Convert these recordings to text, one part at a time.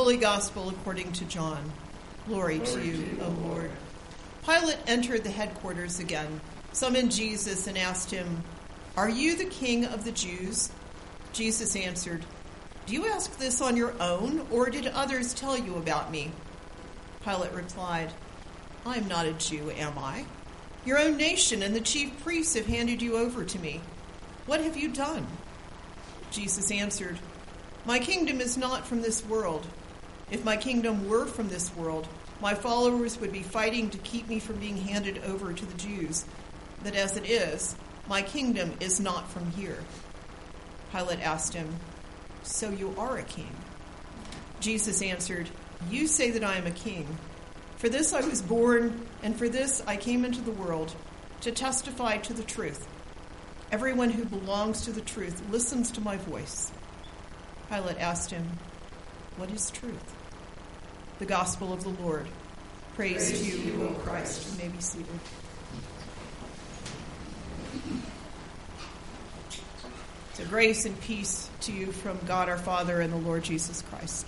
Holy Gospel according to John. Glory to you, O Lord. Pilate entered the headquarters again, summoned Jesus, and asked him, "Are you the king of the Jews?" Jesus answered, "Do you ask this on your own, or did others tell you about me?" Pilate replied, "I am not a Jew, am I? Your own nation and the chief priests have handed you over to me. What have you done?" Jesus answered, "My kingdom is not from this world. If my kingdom were from this world, my followers would be fighting to keep me from being handed over to the Jews. But as it is, my kingdom is not from here." Pilate asked him, "So you are a king?" Jesus answered, "You say that I am a king. For this I was born, and for this I came into the world, to testify to the truth. Everyone who belongs to the truth listens to my voice." Pilate asked him, "What is truth?" The Gospel of the Lord. Praise to you, O Christ. You may be seated. So grace and peace to you from God our Father and the Lord Jesus Christ.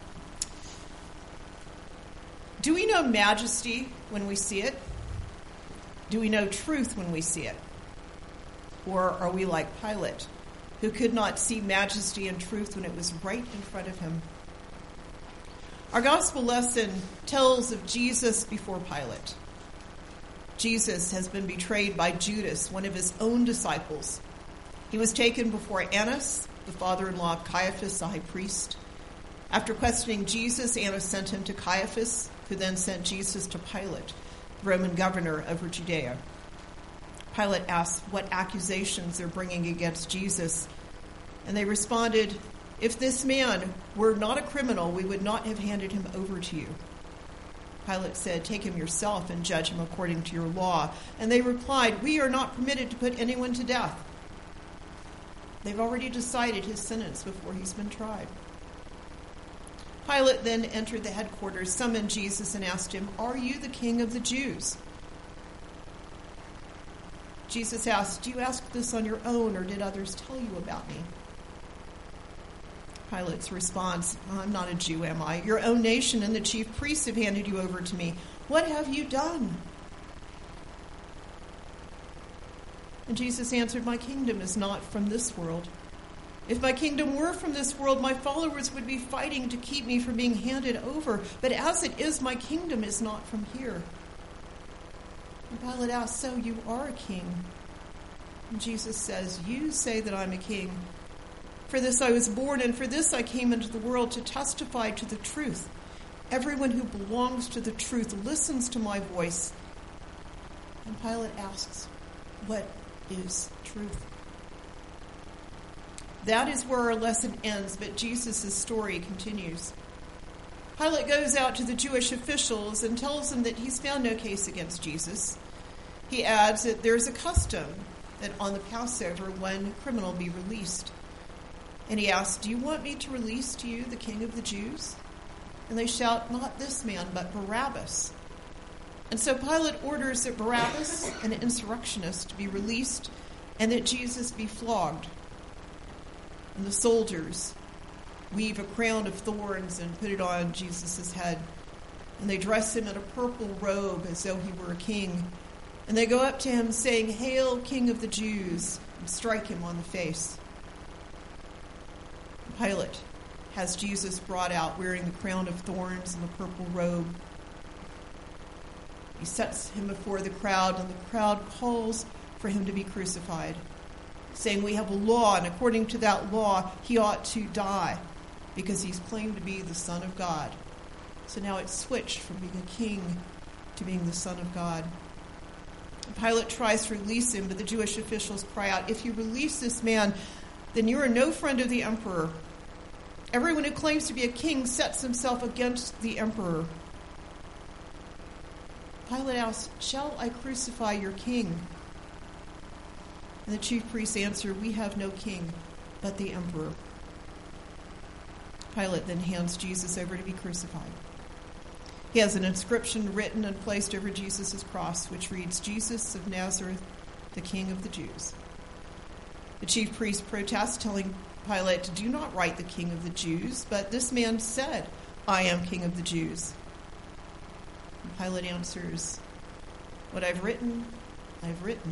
Do we know majesty when we see it? Do we know truth when we see it? Or are we like Pilate, who could not see majesty and truth when it was right in front of him? Our gospel lesson tells of Jesus before Pilate. Jesus has been betrayed by Judas, one of his own disciples. He was taken before Annas, the father-in-law of Caiaphas, the high priest. After questioning Jesus, Annas sent him to Caiaphas, who then sent Jesus to Pilate, the Roman governor over Judea. Pilate asked what accusations they're bringing against Jesus, and they responded, "If this man were not a criminal, we would not have handed him over to you." Pilate said, "Take him yourself and judge him according to your law." And they replied, "We are not permitted to put anyone to death." They've already decided his sentence before he's been tried. Pilate then entered the headquarters, summoned Jesus, and asked him, "Are you the king of the Jews?" Jesus asked, "Do you ask this on your own, or did others tell you about me?" Pilate's response, "I'm not a Jew, am I? Your own nation and the chief priests have handed you over to me. What have you done?" And Jesus answered, "My kingdom is not from this world. If my kingdom were from this world, my followers would be fighting to keep me from being handed over. But as it is, my kingdom is not from here." And Pilate asked, "So you are a king?" And Jesus says, "You say that I'm a king. For this I was born, and for this I came into the world, to testify to the truth. Everyone who belongs to the truth listens to my voice." And Pilate asks, "What is truth?" That is where our lesson ends, but Jesus' story continues. Pilate goes out to the Jewish officials and tells them that he's found no case against Jesus. He adds that there's a custom that on the Passover one criminal be released. And he asks, "Do you want me to release to you the king of the Jews?" And they shout, "Not this man, but Barabbas." And so Pilate orders that Barabbas, an insurrectionist, be released and that Jesus be flogged. And the soldiers weave a crown of thorns and put it on Jesus' head. And they dress him in a purple robe as though he were a king. And they go up to him saying, "Hail, King of the Jews," and strike him on the face. Pilate has Jesus brought out wearing the crown of thorns and the purple robe. He sets him before the crowd, and the crowd calls for him to be crucified, saying, "We have a law, and according to that law, he ought to die because he's claimed to be the Son of God." So now it's switched from being a king to being the Son of God. Pilate tries to release him, but the Jewish officials cry out, "If you release this man, then you are no friend of the emperor. Everyone who claims to be a king sets himself against the emperor." Pilate asks, "Shall I crucify your king?" And the chief priests answer, "We have no king but the emperor." Pilate then hands Jesus over to be crucified. He has an inscription written and placed over Jesus' cross, which reads, "Jesus of Nazareth, the King of the Jews." The chief priest protests, telling Pilate to do not write the King of the Jews, but this man said, I am King of the Jews. And Pilate answers, what I've written, I've written.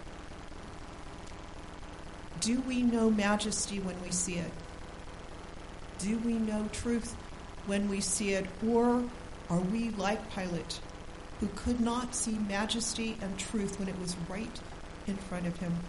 Do we know majesty when we see it? Do we know truth when we see it? Or are we like Pilate, who could not see majesty and truth when it was right in front of him?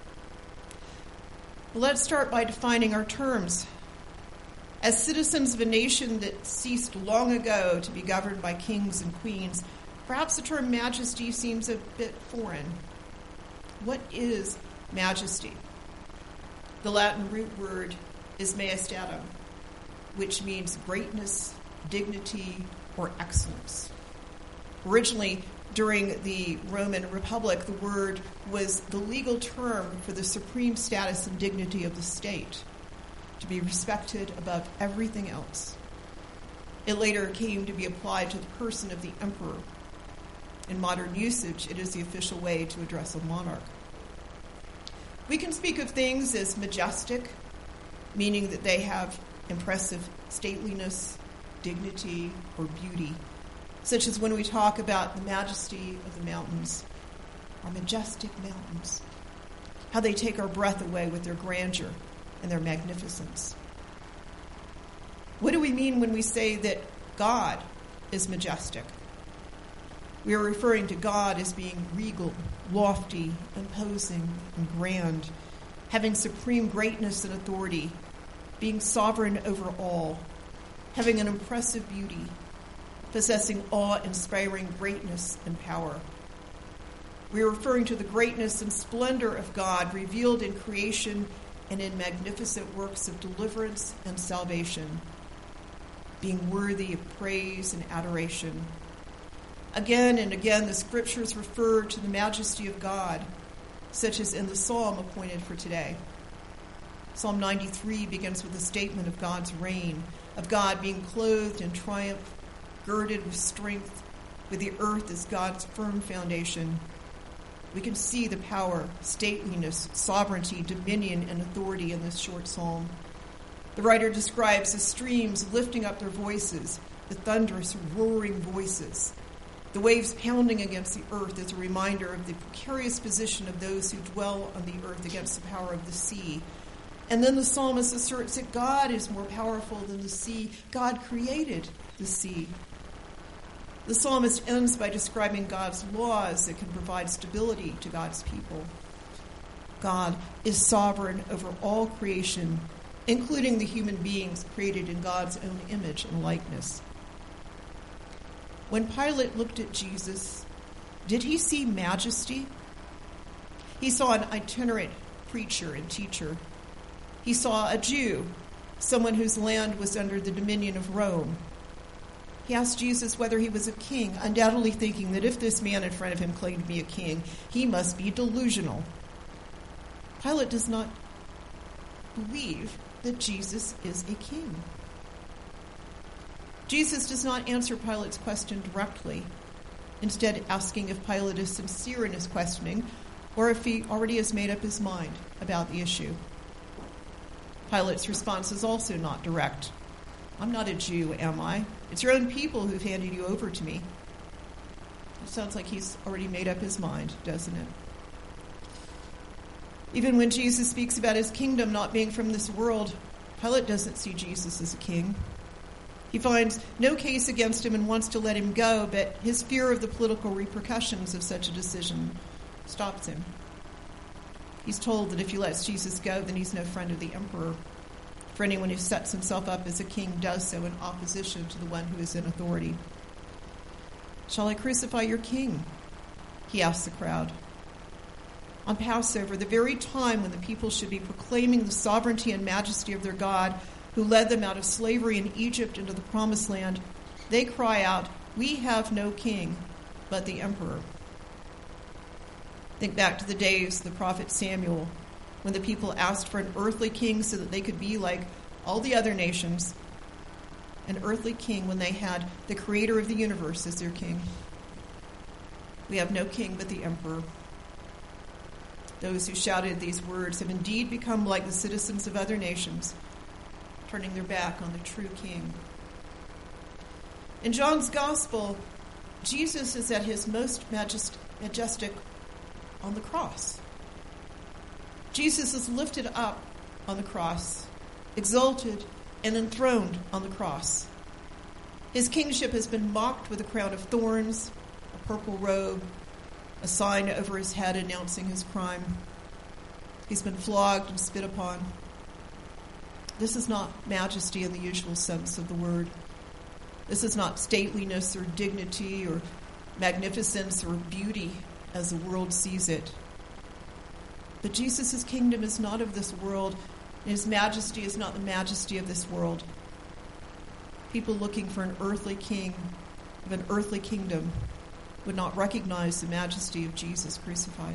Well, let's start by defining our terms. As citizens of a nation that ceased long ago to be governed by kings and queens, perhaps the term majesty seems a bit foreign. What is majesty? The Latin root word is majestatem, which means greatness, dignity, or excellence. Originally, during the Roman Republic, the word was the legal term for the supreme status and dignity of the state, to be respected above everything else. It later came to be applied to the person of the emperor. In modern usage, it is the official way to address a monarch. We can speak of things as majestic, meaning that they have impressive stateliness, dignity, or beauty, such as when we talk about the majesty of the mountains, our majestic mountains, how they take our breath away with their grandeur and their magnificence. What do we mean when we say that God is majestic? We are referring to God as being regal, lofty, imposing, and grand, having supreme greatness and authority, being sovereign over all, having an impressive beauty, possessing awe-inspiring greatness and power. We are referring to the greatness and splendor of God revealed in creation and in magnificent works of deliverance and salvation, being worthy of praise and adoration. Again and again, the scriptures refer to the majesty of God, such as in the psalm appointed for today. Psalm 93 begins with a statement of God's reign, of God being clothed in triumph, girded with strength, with the earth as God's firm foundation. We can see the power, stateliness, sovereignty, dominion, and authority in this short psalm. The writer describes the streams lifting up their voices, the thunderous, roaring voices. The waves pounding against the earth is a reminder of the precarious position of those who dwell on the earth against the power of the sea. And then the psalmist asserts that God is more powerful than the sea. God created the sea. The psalmist ends by describing God's laws that can provide stability to God's people. God is sovereign over all creation, including the human beings created in God's own image and likeness. When Pilate looked at Jesus, did he see majesty? He saw an itinerant preacher and teacher. He saw a Jew, someone whose land was under the dominion of Rome. He asked Jesus whether he was a king, undoubtedly thinking that if this man in front of him claimed to be a king, he must be delusional. Pilate does not believe that Jesus is a king. Jesus does not answer Pilate's question directly, instead asking if Pilate is sincere in his questioning or if he already has made up his mind about the issue. Pilate's response is also not direct. I'm not a Jew, am I? It's your own people who've handed you over to me. It sounds like he's already made up his mind, doesn't it? Even when Jesus speaks about his kingdom not being from this world, Pilate doesn't see Jesus as a king. He finds no case against him and wants to let him go, but his fear of the political repercussions of such a decision stops him. He's told that if he lets Jesus go, then he's no friend of the emperor. For anyone who sets himself up as a king does so in opposition to the one who is in authority. Shall I crucify your king? He asks the crowd. On Passover, the very time when the people should be proclaiming the sovereignty and majesty of their God, who led them out of slavery in Egypt into the promised land, they cry out, "We have no king but the emperor." Think back to the days of the prophet Samuel, when the people asked for an earthly king so that they could be like all the other nations. An earthly king when they had the creator of the universe as their king. We have no king but the emperor. Those who shouted these words have indeed become like the citizens of other nations, turning their back on the true king. In John's Gospel, Jesus is at his most majestic on the cross. Jesus is lifted up on the cross, exalted and enthroned on the cross. His kingship has been mocked with a crown of thorns, a purple robe, a sign over his head announcing his crime. He's been flogged and spit upon. This is not majesty in the usual sense of the word. This is not stateliness or dignity or magnificence or beauty as the world sees it. But Jesus' kingdom is not of this world, and his majesty is not the majesty of this world. People looking for an earthly king of an earthly kingdom would not recognize the majesty of Jesus crucified.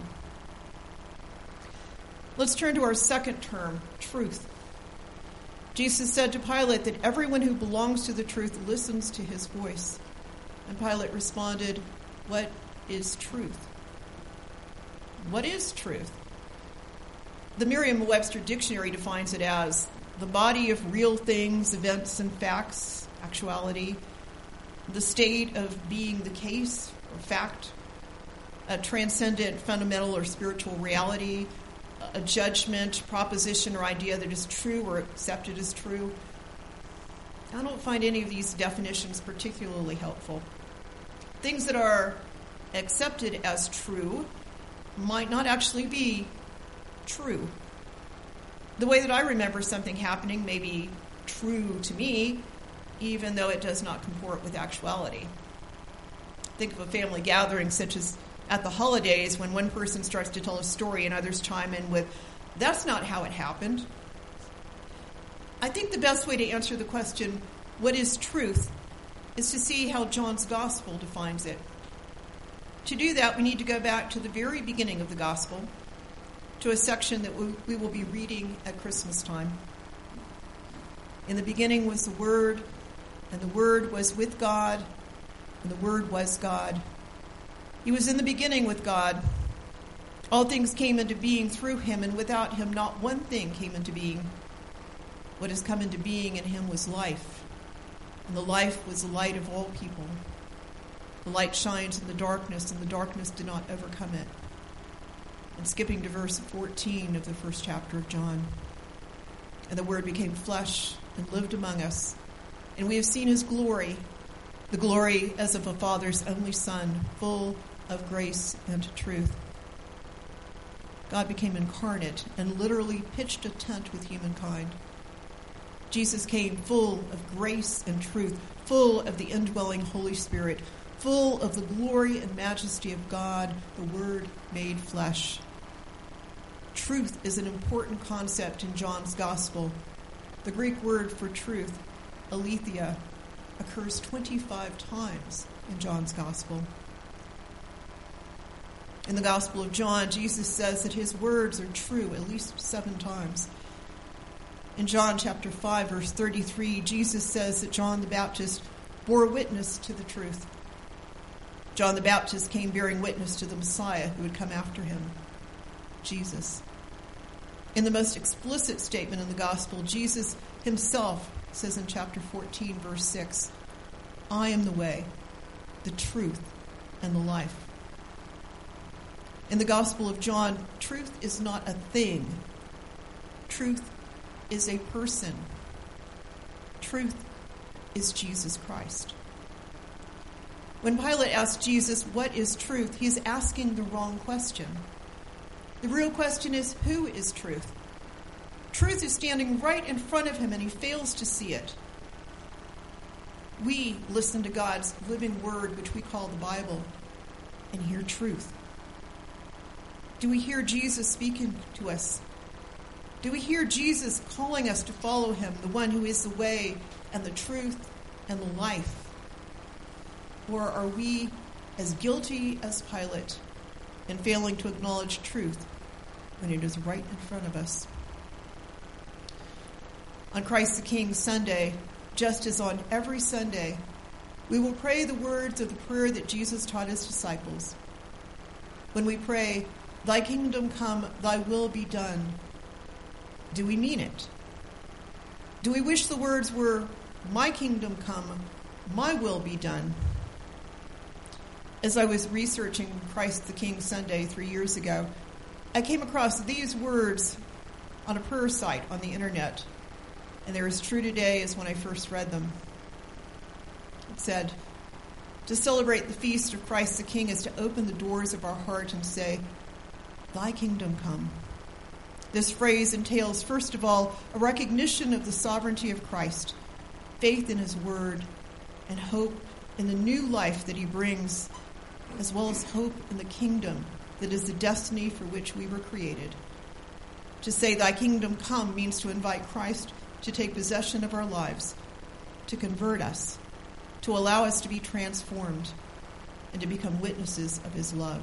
Let's turn to our second term, truth. Jesus said to Pilate that everyone who belongs to the truth listens to his voice. And Pilate responded, "What is truth?" What is truth? The Merriam-Webster Dictionary defines it as the body of real things, events, and facts, actuality, the state of being the case or fact, a transcendent, fundamental, or spiritual reality, a judgment, proposition, or idea that is true or accepted as true. I don't find any of these definitions particularly helpful. Things that are accepted as true might not actually be true. The way that I remember something happening may be true to me, even though it does not comport with actuality. Think of a family gathering such as at the holidays when one person starts to tell a story and others chime in with, "That's not how it happened." I think the best way to answer the question, what is truth, is to see how John's Gospel defines it. To do that, we need to go back to the very beginning of the Gospel, to a section that we will be reading at Christmas time. In the beginning was the Word, and the Word was with God, and the Word was God. He was in the beginning with God. All things came into being through him, and without him not one thing came into being. What has come into being in him was life, and the life was the light of all people. The light shines in the darkness, and the darkness did not overcome it. And skipping to verse 14 of the first chapter of John. And the Word became flesh and lived among us, and we have seen his glory, the glory as of a Father's only Son, full of grace and truth. God became incarnate and literally pitched a tent with humankind. Jesus came full of grace and truth, full of the indwelling Holy Spirit, full of the glory and majesty of God, the Word made flesh. Truth is an important concept in John's Gospel. The Greek word for truth, aletheia, occurs 25 times in John's Gospel. In the Gospel of John, Jesus says that his words are true at least 7 times. In John chapter 5, verse 33, Jesus says that John the Baptist bore witness to the truth. John the Baptist came bearing witness to the Messiah who would come after him, Jesus. In the most explicit statement in the Gospel, Jesus himself says in chapter 14, verse 6, "I am the way, the truth, and the life." In the Gospel of John, truth is not a thing. Truth is a person. Truth is Jesus Christ. When Pilate asked Jesus, "What is truth?" he's asking the wrong question. The real question is, who is truth? Truth is standing right in front of him, and he fails to see it. We listen to God's living word, which we call the Bible, and hear truth. Do we hear Jesus speaking to us? Do we hear Jesus calling us to follow him, the one who is the way and the truth and the life? Or are we as guilty as Pilate in failing to acknowledge truth when it is right in front of us? On Christ the King Sunday, just as on every Sunday, we will pray the words of the prayer that Jesus taught his disciples. When we pray, "Thy kingdom come, thy will be done," do we mean it? Do we wish the words were, "My kingdom come, my will be done. As I was researching Christ the King Sunday 3 years ago, I came across these words on a prayer site on the internet, and they're as true today as when I first read them. It said, to celebrate the feast of Christ the King is to open the doors of our heart and say, thy kingdom come. This phrase entails, first of all, a recognition of the sovereignty of Christ, faith in his word, and hope in the new life that he brings, as well as hope in the kingdom that is the destiny for which we were created. To say thy kingdom come means to invite Christ to take possession of our lives, to convert us, to allow us to be transformed, and to become witnesses of his love.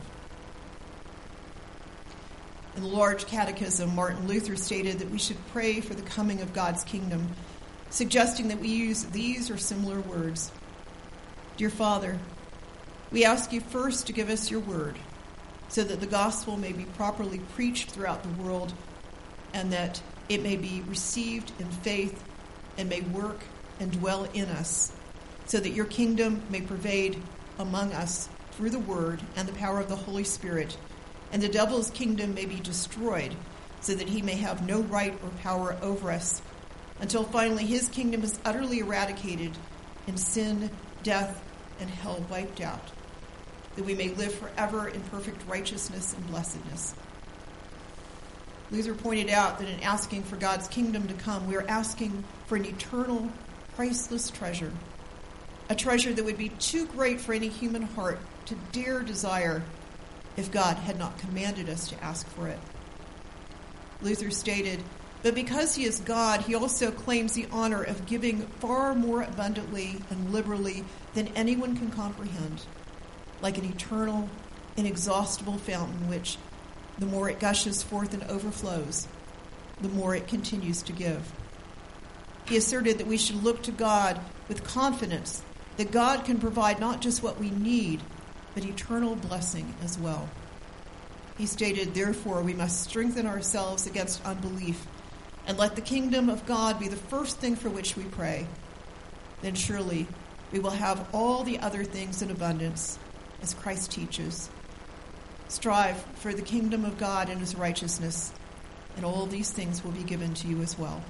In the Large Catechism, Martin Luther stated that we should pray for the coming of God's kingdom, suggesting that we use these or similar words. Dear Father, we ask you first to give us your word, so that the gospel may be properly preached throughout the world, and that it may be received in faith and may work and dwell in us, so that your kingdom may pervade among us through the word and the power of the Holy Spirit, and the devil's kingdom may be destroyed, so that he may have no right or power over us, until finally his kingdom is utterly eradicated and sin, death, and hell wiped out, that we may live forever in perfect righteousness and blessedness. Luther pointed out that in asking for God's kingdom to come, we are asking for an eternal, priceless treasure, a treasure that would be too great for any human heart to dare desire if God had not commanded us to ask for it. Luther stated, but because he is God, he also claims the honor of giving far more abundantly and liberally than anyone can comprehend, like an eternal, inexhaustible fountain which, the more it gushes forth and overflows, the more it continues to give. He asserted that we should look to God with confidence that God can provide not just what we need, but eternal blessing as well. He stated, therefore, we must strengthen ourselves against unbelief and let the kingdom of God be the first thing for which we pray. Then surely we will have all the other things in abundance, as Christ teaches. Strive for the kingdom of God and his righteousness, and all these things will be given to you as well.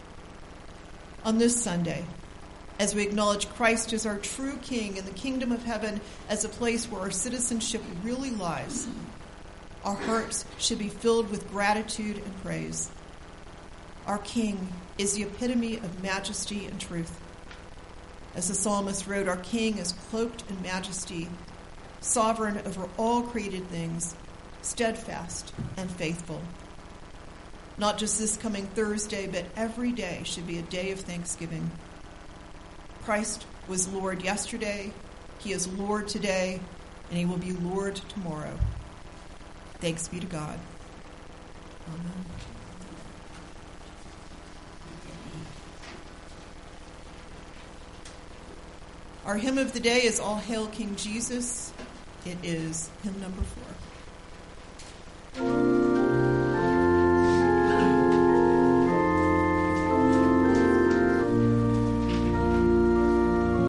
On this Sunday, as we acknowledge Christ as our true King and the kingdom of heaven as a place where our citizenship really lies, our hearts should be filled with gratitude and praise. Our King is the epitome of majesty and truth. As the psalmist wrote, our King is cloaked in majesty, sovereign over all created things, steadfast and faithful. Not just this coming Thursday, but every day should be a day of thanksgiving. Christ was Lord yesterday, he is Lord today, and he will be Lord tomorrow. Thanks be to God. Amen. Our hymn of the day is All Hail King Jesus. It is hymn number 4.